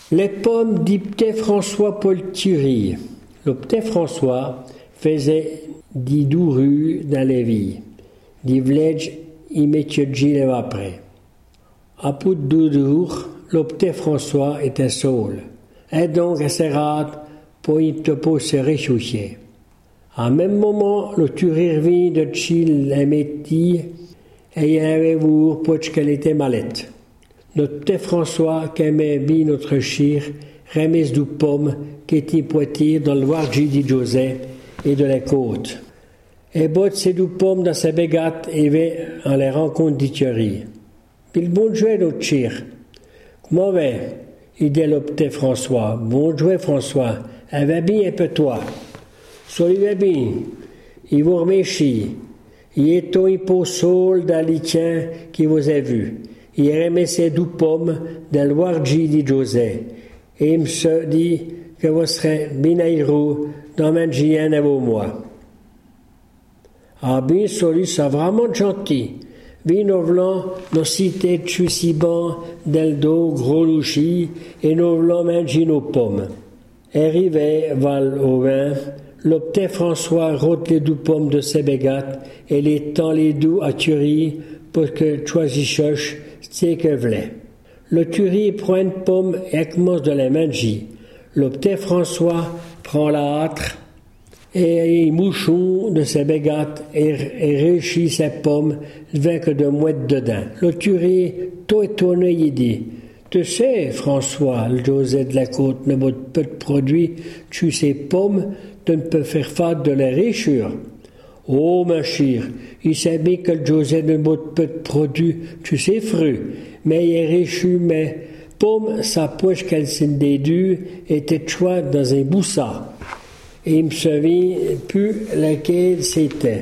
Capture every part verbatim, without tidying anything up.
Les pommes d'Ipté François Paul Thury. Le petit François faisait dix douze rues dans les villes. Des villages immédiatement après. À bout de deux jours, le petit François était seul. Et donc, à ses rats, pour y se réchauffer. À même moment, le Thury revint de Chil et Métis et il avait vu pour qu'elle était malette. Notre petit François, qui aimait bien notre chire, remise du pomme qui était poitier dans le Wargi de José et de la côte. Et botte ses deux pommes dans sa bégate et va en les rencontres d'Ithiorie. Puis le bon jouet notre chire. Comment va? Il dit le petit François. Bon jouet François. Elle va bien un peu toi. Salut va bien. Il vous remercie. Il est au hyposol d'Alitien qui vous a vu. Il remet ses deux pommes dans le Wargi de José. Et il me se dit que vous serez bien heureux dans ma gien à vos mois. Ah bien, celui, c'est vraiment gentil. Bien nous voulons nos cités de Chussiban, d'Eldo, Gros Louchi, et nous voulons manger nos pommes. Arrivé, Val au vin, le petit François rote les deux pommes de ses bégates et les tend les deux à Thury pour que choisisses ce que voulait. Le Thury prend une pomme et commence de la manger. Le petit François prend la hâtre et il mouchon de ses bégates et, et réussit ses pommes avec de mouettes dedans. Le Thury, tout étonné, il dit « Tu sais, François, le José de la côte ne botte peu de produits, tu sais pommes, tu ne peux faire faire de la richure. » Oh, ma chère, il sait bien que le José ne botte peu de produits, tu sais fruits, mais il est richu, mais pomme, sa poche qu'elle s'est dédue était choix dans un boussard. Et il me souvient plus laquelle c'était.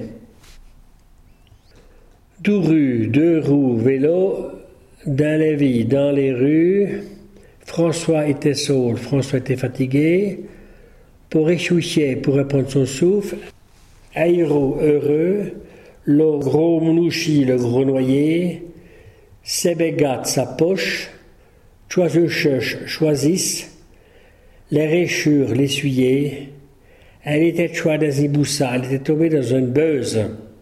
Deux rues, deux roues, vélo, dans la vie, dans les rues. François était seul, François était fatigué. Pour échouer, pour reprendre son souffle, Aïro heureux, le gros mounouchi, le gros noyer, ses bégates, sa poche, choisissent, choisissent, les réchures, l'essuyer. Elle était choix dans un boussard, elle était tombée dans une beuse.